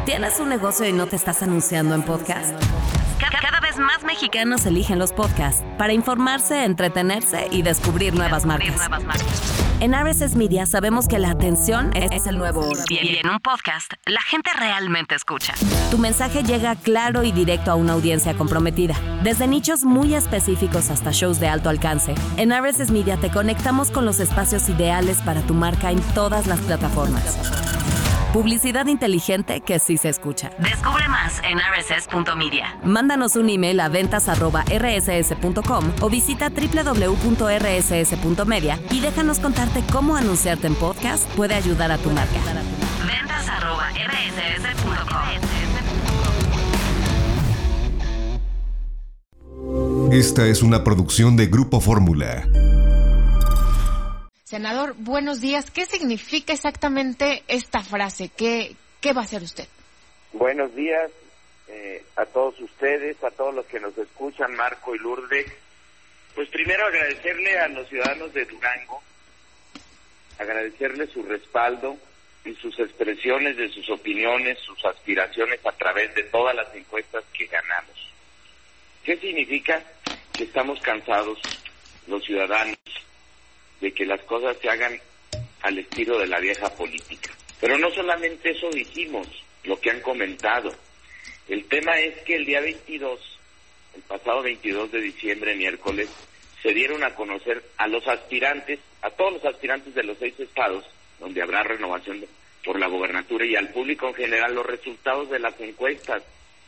¿Tienes un negocio y no te estás anunciando en podcast? Cada vez más mexicanos eligen los podcasts para informarse, entretenerse y descubrir nuevas marcas. En RSS Media sabemos que la atención es el nuevo oro. Y en un podcast, la gente realmente escucha. Tu mensaje llega claro y directo a una audiencia comprometida. Desde nichos muy específicos hasta shows de alto alcance, en RSS Media te conectamos con los espacios ideales para tu marca en todas las plataformas. Publicidad inteligente que sí se escucha. Descubre más en rss.media. Mándanos un email a ventas@rss.com o visita www.rss.media y déjanos contarte cómo anunciarte en podcast puede ayudar a tu marca. ventas@rss.com. Esta es una producción de Grupo Fórmula. Senador, buenos días. ¿Qué significa exactamente esta frase? ¿Qué va a hacer usted? Buenos días a todos ustedes, a todos los que nos escuchan, Marco y Lourdes. Pues primero agradecerle a los ciudadanos de Durango, agradecerle su respaldo y sus expresiones de sus opiniones, sus aspiraciones a través de todas las encuestas que ganamos. ¿Qué significa? Que estamos cansados, los ciudadanos, de que las cosas se hagan al estilo de la vieja política. Pero no solamente eso dijimos, lo que han comentado. El tema es que el día 22, el pasado 22 de diciembre, miércoles, se dieron a conocer a los aspirantes, a todos los aspirantes de los 6 estados, donde habrá renovación por la gobernatura, y al público en general los resultados de las encuestas.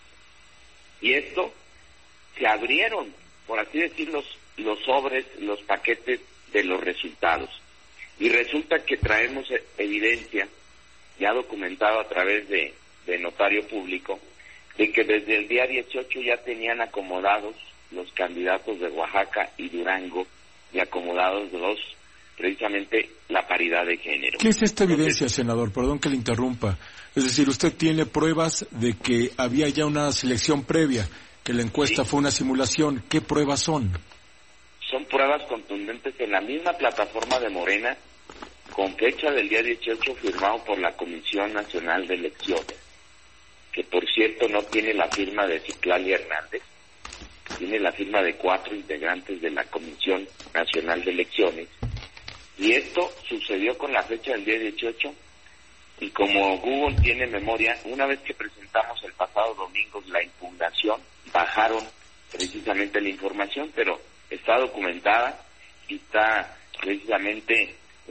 Y esto, se abrieron, por así decirlo, los sobres, los paquetes de los resultados, y resulta que traemos evidencia ya documentado a través de notario público de que desde el día 18 ya tenían acomodados los candidatos de Oaxaca y Durango, y acomodados precisamente la paridad de género. ¿Qué es esta evidencia, senador? Perdón que le interrumpa. Es decir, usted tiene pruebas de que había ya una selección previa, que la encuesta fue una simulación. ¿Qué pruebas son? Son pruebas contundentes en la misma plataforma de Morena, con fecha del día 18, firmado por la Comisión Nacional de Elecciones, que por cierto no tiene la firma de Citlali Hernández, tiene la firma de 4 integrantes de la Comisión Nacional de Elecciones, y esto sucedió con la fecha del día 18, y como Google tiene memoria, una vez que presentamos el pasado domingo la impugnación, bajaron precisamente la información, pero está documentada y está precisamente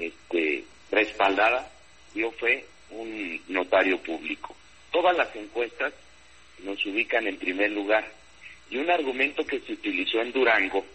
respaldada. Yo fue un notario público. Todas las encuestas nos ubican en primer lugar, y un argumento que se utilizó en Durango,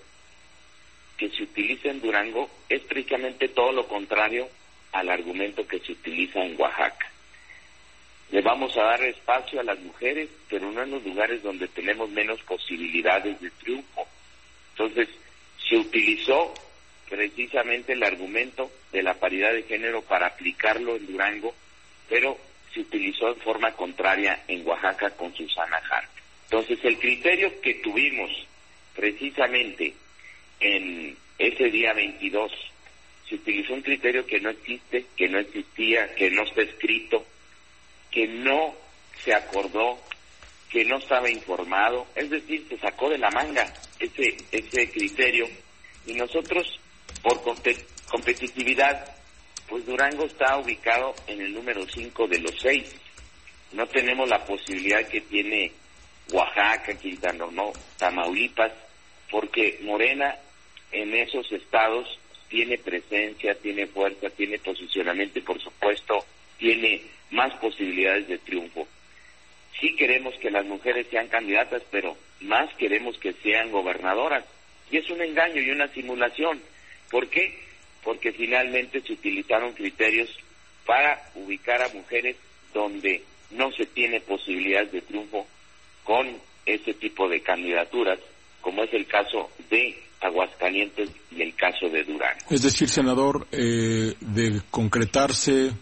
es precisamente todo lo contrario al argumento que se utiliza en Oaxaca. Le vamos a dar espacio a las mujeres, pero no en los lugares donde tenemos menos posibilidades de triunfo. Entonces, se utilizó precisamente el argumento de la paridad de género para aplicarlo en Durango, pero se utilizó en forma contraria en Oaxaca con Susana Hart. Entonces, el criterio que tuvimos precisamente en ese día 22, se utilizó un criterio que no existe, que no existía, que no está escrito, que no se acordó, que no estaba informado, es decir, se sacó de la manga ese criterio, y nosotros, por competitividad, pues Durango está ubicado en el número 5 de los 6. No tenemos la posibilidad que tiene Oaxaca, Quintana Roo, Tamaulipas, porque Morena en esos estados tiene presencia, tiene fuerza, tiene posicionamiento y por supuesto tiene más posibilidades de triunfo. Sí queremos que las mujeres sean candidatas, pero más queremos que sean gobernadoras. Y es un engaño y una simulación. ¿Por qué? Porque finalmente se utilizaron criterios para ubicar a mujeres donde no se tiene posibilidades de triunfo con ese tipo de candidaturas, como es el caso de Aguascalientes y el caso de Durango. Es decir, senador, de concretarse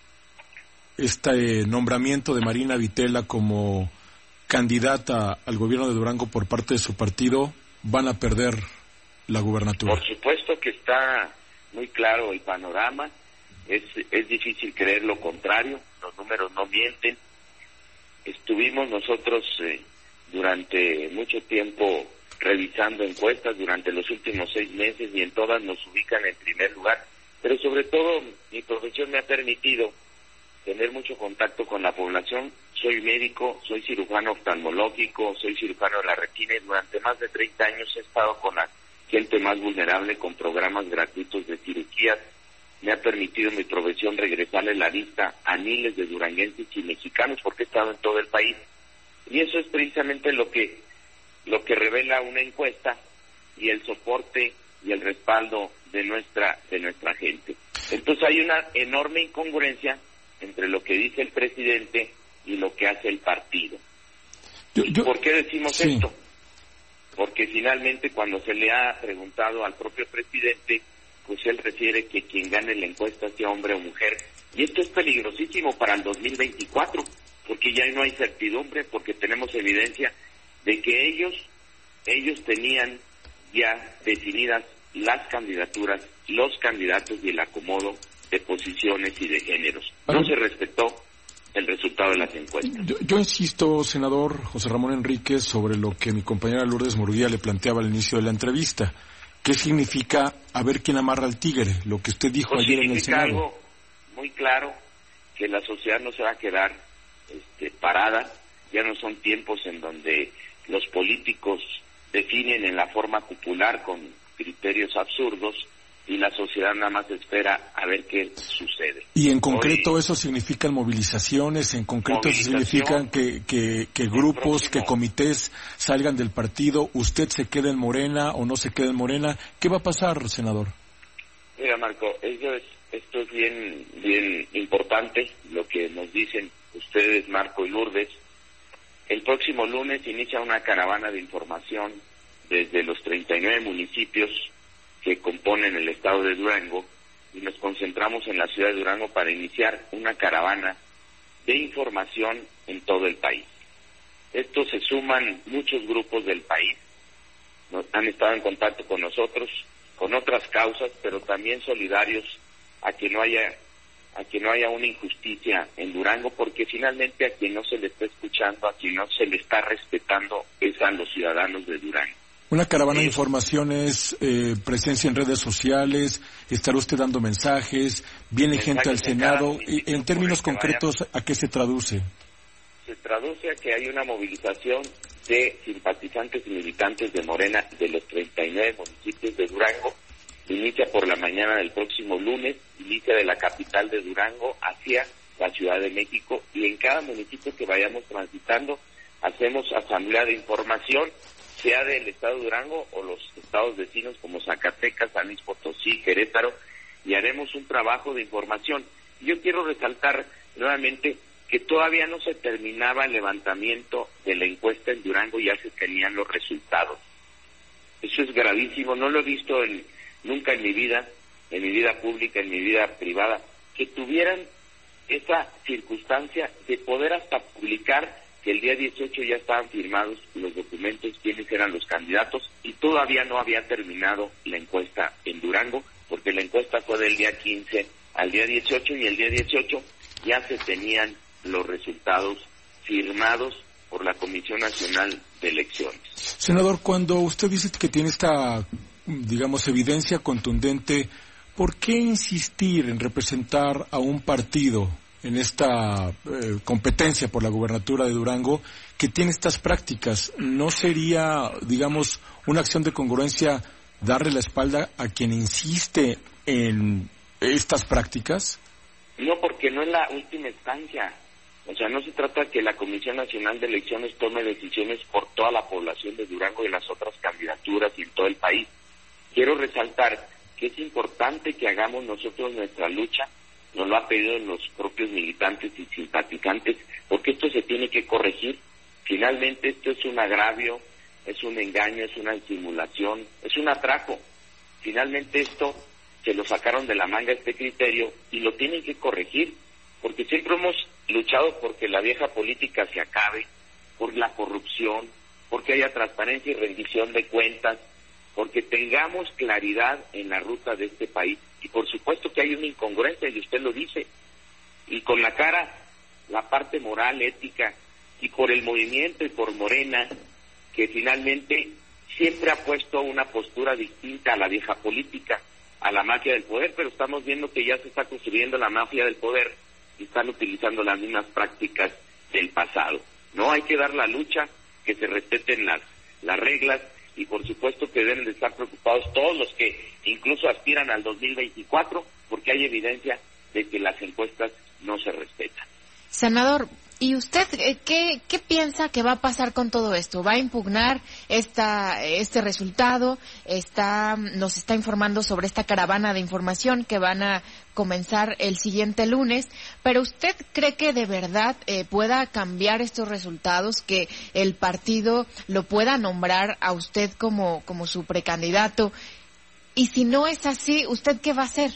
este nombramiento de Marina Vitela como candidata al gobierno de Durango por parte de su partido, van a perder la gubernatura. Por supuesto que está muy claro el panorama, es difícil creer lo contrario, los números no mienten, Estuvimos nosotros durante mucho tiempo revisando encuestas durante los últimos 6 meses y en todas nos ubican en primer lugar, pero sobre todo mi profesión me ha permitido tener mucho contacto con la población. Soy médico, soy cirujano oftalmológico, soy cirujano de la retina y durante más de 30 años he estado con la gente más vulnerable con programas gratuitos de cirugías. Me ha permitido mi profesión regresarle la vista a miles de duranguenses y mexicanos porque he estado en todo el país. Y eso es precisamente lo que revela una encuesta y el soporte y el respaldo de nuestra gente. Entonces hay una enorme incongruencia entre lo que dice el presidente y lo que hace el partido. ¿Por qué decimos esto? Porque finalmente cuando se le ha preguntado al propio presidente, pues él refiere que quien gane la encuesta sea hombre o mujer. Y esto es peligrosísimo para el 2024, porque ya no hay certidumbre, porque tenemos evidencia de que ellos tenían ya definidas las candidaturas, los candidatos y el acomodo de posiciones y de géneros. No se respetó el resultado de las encuestas. Yo insisto, senador José Ramón Enríquez, sobre lo que mi compañera Lourdes Murguía le planteaba al inicio de la entrevista. ¿Qué significa a ver quién amarra al tigre? Lo que usted dijo ayer en el Senado. Significa algo muy claro, que la sociedad no se va a quedar parada. Ya no son tiempos en donde los políticos definen en la forma popular con criterios absurdos y la sociedad nada más espera a ver qué sucede. Y en concreto eso significan movilizaciones, en concreto eso significan que grupos, que comités salgan del partido, usted se queda en Morena o no se queda en Morena. ¿Qué va a pasar, senador? Mira, Marco, esto es bien importante lo que nos dicen ustedes, Marco y Lourdes. El próximo lunes inicia una caravana de información desde los 39 municipios que componen el estado de Durango y nos concentramos en la ciudad de Durango para iniciar una caravana de información en todo el país. Estos se suman muchos grupos del país, han estado en contacto con nosotros, con otras causas, pero también solidarios a que no haya una injusticia en Durango, porque finalmente a quien no se le está escuchando, a quien no se le está respetando es a los ciudadanos de Durango. Una caravana de informaciones, presencia en redes sociales, estará usted dando mensajes, viene gente al Senado. Y en términos concretos, ¿a qué se traduce? Se traduce a que hay una movilización de simpatizantes y militantes de Morena de los 39 municipios de Durango. Inicia por la mañana del próximo lunes, inicia de la capital de Durango hacia la Ciudad de México, y en cada municipio que vayamos transitando hacemos asamblea de información, sea del estado de Durango o los estados vecinos como Zacatecas, San Luis Potosí, Querétaro, y haremos un trabajo de información. Yo quiero resaltar nuevamente que todavía no se terminaba el levantamiento de la encuesta en Durango, ya se tenían los resultados. Eso es gravísimo, no lo he visto nunca en mi vida pública, en mi vida privada, que tuvieran esa circunstancia de poder hasta publicar que el día 18 ya estaban firmados los documentos, quiénes eran los candidatos, y todavía no había terminado la encuesta en Durango, porque la encuesta fue del día 15 al día 18, y el día 18 ya se tenían los resultados firmados por la Comisión Nacional de Elecciones. Senador, cuando usted dice que tiene esta, digamos, evidencia contundente, ¿por qué insistir en representar a un partido en esta competencia por la gubernatura de Durango que tiene estas prácticas? ¿No sería, digamos, una acción de congruencia darle la espalda a quien insiste en estas prácticas? No, porque no es la última instancia. O sea, no se trata de que la Comisión Nacional de Elecciones tome decisiones por toda la población de Durango y las otras candidaturas y en todo el país. Quiero resaltar que es importante que hagamos nosotros nuestra lucha. Nos lo ha pedido los propios militantes y simpatizantes, porque esto se tiene que corregir. Finalmente esto es un agravio, es un engaño, es una simulación, es un atraco. Finalmente esto se lo sacaron de la manga, este criterio, y lo tienen que corregir, porque siempre hemos luchado porque la vieja política se acabe, por la corrupción, porque haya transparencia y rendición de cuentas, porque tengamos claridad en la ruta de este país. Y por supuesto que hay una incongruencia, y usted lo dice, y con la cara, la parte moral, ética, y por el movimiento y por Morena, que finalmente siempre ha puesto una postura distinta a la vieja política, a la mafia del poder, pero estamos viendo que ya se está construyendo la mafia del poder y están utilizando las mismas prácticas del pasado. No hay que dar la lucha, que se respeten las reglas, y por supuesto que deben de estar preocupados todos los que incluso aspiran al 2024, porque hay evidencia de que las encuestas no se respetan. Senador, ¿y usted qué piensa que va a pasar con todo esto? ¿Va a impugnar este resultado? Nos está informando sobre esta caravana de información que van a comenzar el siguiente lunes, pero ¿usted cree que de verdad pueda cambiar estos resultados, que el partido lo pueda nombrar a usted como su precandidato? Y si no es así, ¿usted qué va a hacer?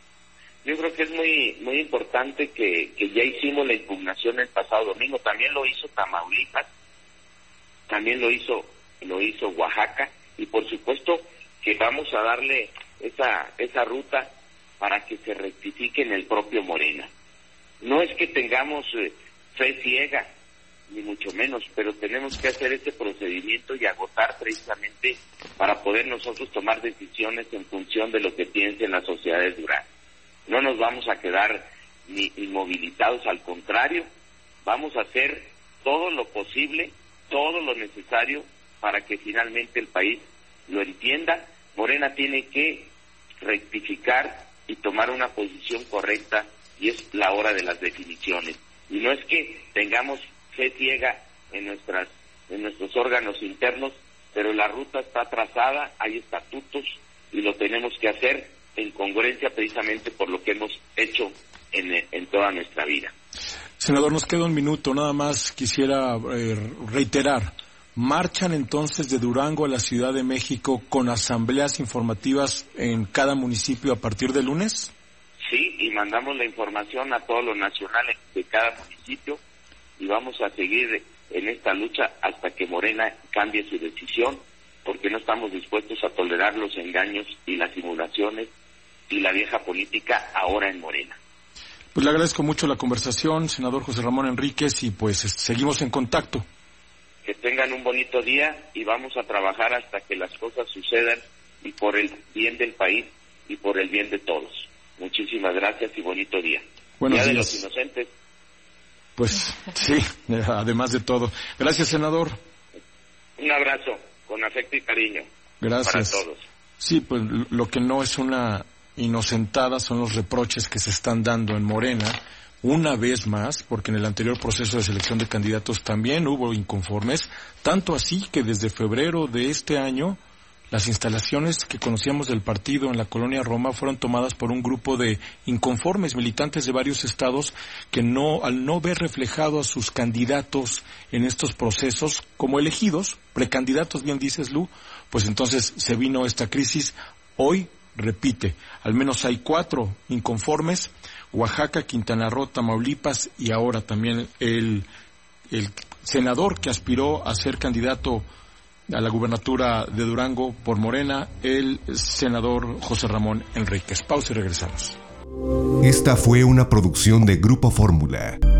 Yo creo que es muy importante que ya hicimos la impugnación el pasado domingo. También lo hizo Tamaulipas, también lo hizo Oaxaca, y por supuesto que vamos a darle esa ruta para que se rectifique en el propio Morena. No es que tengamos fe ciega, ni mucho menos, pero tenemos que hacer ese procedimiento y agotar precisamente para poder nosotros tomar decisiones en función de lo que piense la sociedad de Durango. No nos vamos a quedar ni inmovilizados, al contrario, vamos a hacer todo lo posible, todo lo necesario para que finalmente el país lo entienda. Morena tiene que rectificar y tomar una posición correcta, y es la hora de las definiciones. Y no es que tengamos fe ciega en nuestros órganos internos, pero la ruta está trazada, hay estatutos y lo tenemos que hacer en congruencia precisamente por lo que hemos hecho en toda nuestra vida. Senador, nos queda un minuto, nada más quisiera reiterar. ¿Marchan entonces de Durango a la Ciudad de México con asambleas informativas en cada municipio a partir de lunes? Sí, y mandamos la información a todos los nacionales de cada municipio, y vamos a seguir en esta lucha hasta que Morena cambie su decisión, porque no estamos dispuestos a tolerar los engaños y las simulaciones y la vieja política ahora en Morena. Pues le agradezco mucho la conversación, senador José Ramón Enríquez, y pues seguimos en contacto. Que tengan un bonito día, y vamos a trabajar hasta que las cosas sucedan, y por el bien del país y por el bien de todos. Muchísimas gracias y bonito día. Buenos días. Día de los Inocentes. Pues sí, además de todo. Gracias, senador. Un abrazo con afecto y cariño. Gracias. Para todos. Sí, pues lo que no es una inocentada son los reproches que se están dando en Morena, una vez más, porque en el anterior proceso de selección de candidatos también hubo inconformes, tanto así que desde febrero de este año las instalaciones que conocíamos del partido en la colonia Roma fueron tomadas por un grupo de inconformes militantes de varios estados que al no ver reflejado a sus candidatos en estos procesos como elegidos, precandidatos bien dices Lu, pues entonces se vino esta crisis. Hoy repite, al menos hay 4 inconformes: Oaxaca, Quintana Roo, Tamaulipas, y ahora también el senador que aspiró a ser candidato a la gubernatura de Durango por Morena, el senador José Ramón Enríquez. Pausa y regresamos. Esta fue una producción de Grupo Fórmula.